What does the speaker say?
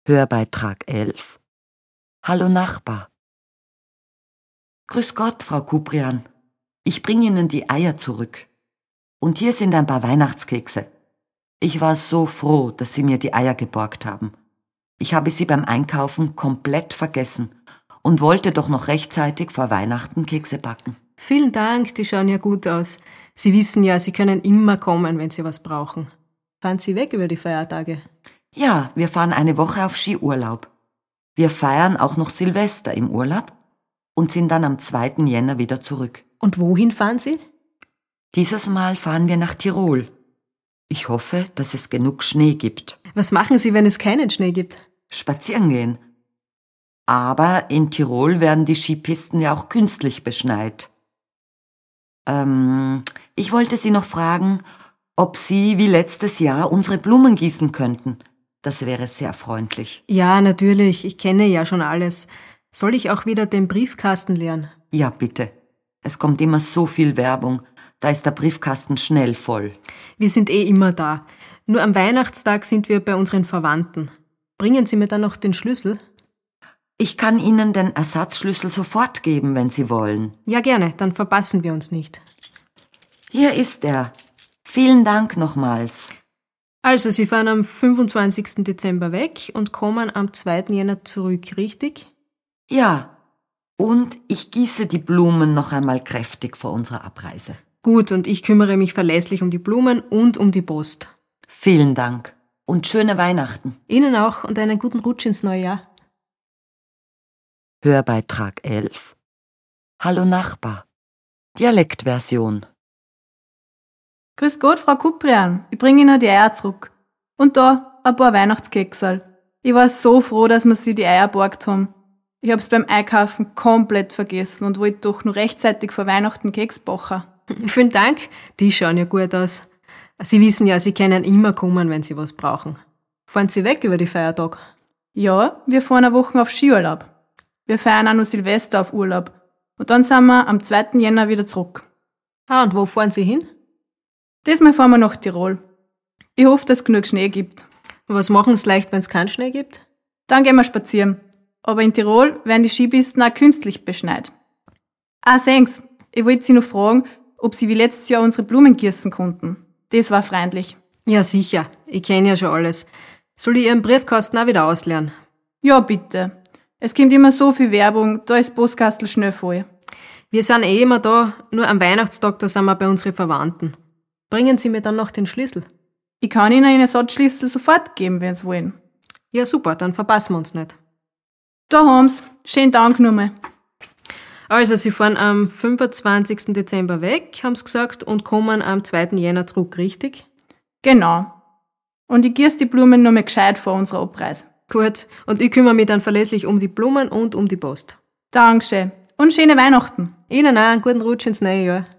Hörbeitrag 11. Hallo Nachbar. Grüß Gott, Frau Kuprian. Ich bringe Ihnen die Eier zurück. Und hier sind ein paar Weihnachtskekse. Ich war so froh, dass Sie mir die Eier geborgt haben. Ich habe sie beim Einkaufen komplett vergessen und wollte doch noch rechtzeitig vor Weihnachten Kekse backen. Vielen Dank, die schauen ja gut aus. Sie wissen ja, Sie können immer kommen, wenn Sie was brauchen. Fahren Sie weg über die Feiertage? Ja, wir fahren eine Woche auf Skiurlaub. Wir feiern auch noch Silvester im Urlaub und sind dann am 2. Jänner wieder zurück. Und wohin fahren Sie? Dieses Mal fahren wir nach Tirol. Ich hoffe, dass es genug Schnee gibt. Was machen Sie, wenn es keinen Schnee gibt? Spazieren gehen. Aber in Tirol werden die Skipisten ja auch künstlich beschneit. Ich wollte Sie noch fragen, ob Sie wie letztes Jahr unsere Blumen gießen könnten. Das wäre sehr freundlich. Ja, natürlich. Ich kenne ja schon alles. Soll ich auch wieder den Briefkasten leeren? Ja, bitte. Es kommt immer so viel Werbung. Da ist der Briefkasten schnell voll. Wir sind immer da. Nur am Weihnachtstag sind wir bei unseren Verwandten. Bringen Sie mir dann noch den Schlüssel? Ich kann Ihnen den Ersatzschlüssel sofort geben, wenn Sie wollen. Ja, gerne. Dann verpassen wir uns nicht. Hier ist er. Vielen Dank nochmals. Also, Sie fahren am 25. Dezember weg und kommen am 2. Jänner zurück, richtig? Ja, und ich gieße die Blumen noch einmal kräftig vor unserer Abreise. Gut, und ich kümmere mich verlässlich um die Blumen und um die Post. Vielen Dank und schöne Weihnachten. Ihnen auch und einen guten Rutsch ins neue Jahr. Hörbeitrag 11. Hallo Nachbar. Dialektversion. Grüß Gott, Frau Kuprian. Ich bringe Ihnen die Eier zurück. Und da ein paar Weihnachtskekserl. Ich war so froh, dass wir sie die Eier geborgt haben. Ich hab's beim Einkaufen komplett vergessen und wollte doch nur rechtzeitig vor Weihnachten Keks backen. Vielen Dank. Die schauen ja gut aus. Sie wissen ja, Sie können immer kommen, wenn Sie was brauchen. Fahren Sie weg über die Feiertage? Ja, wir fahren eine Woche auf Skiurlaub. Wir feiern auch noch Silvester auf Urlaub. Und dann sind wir am 2. Jänner wieder zurück. Ah, und wo fahren Sie hin? Diesmal fahren wir nach Tirol. Ich hoffe, dass es genug Schnee gibt. Was machen Sie leicht, wenn es keinen Schnee gibt? Dann gehen wir spazieren. Aber in Tirol werden die Skipisten auch künstlich beschneit. Ah, sehen's. Ich wollte Sie noch fragen, ob Sie wie letztes Jahr unsere Blumen gießen konnten. Das war freundlich. Ja, sicher. Ich kenne ja schon alles. Soll ich Ihren Briefkasten auch wieder ausleeren? Ja, bitte. Es kommt immer so viel Werbung, da ist Postkastel schnell voll. Wir sind immer da, nur am Weihnachtstag, da sind wir bei unseren Verwandten. Bringen Sie mir dann noch den Schlüssel? Ich kann Ihnen einen Ersatzschlüssel sofort geben, wenn Sie wollen. Ja, super, dann verpassen wir uns nicht. Da haben's. Schönen Dank nochmal. Also, Sie fahren am 25. Dezember weg, haben Sie gesagt, und kommen am 2. Jänner zurück, richtig? Genau. Und ich gieße die Blumen nochmal gescheit vor unserer Abreise. Gut, und ich kümmere mich dann verlässlich um die Blumen und um die Post. Dankeschön. Und schöne Weihnachten. Ihnen auch einen guten Rutsch ins neue Jahr.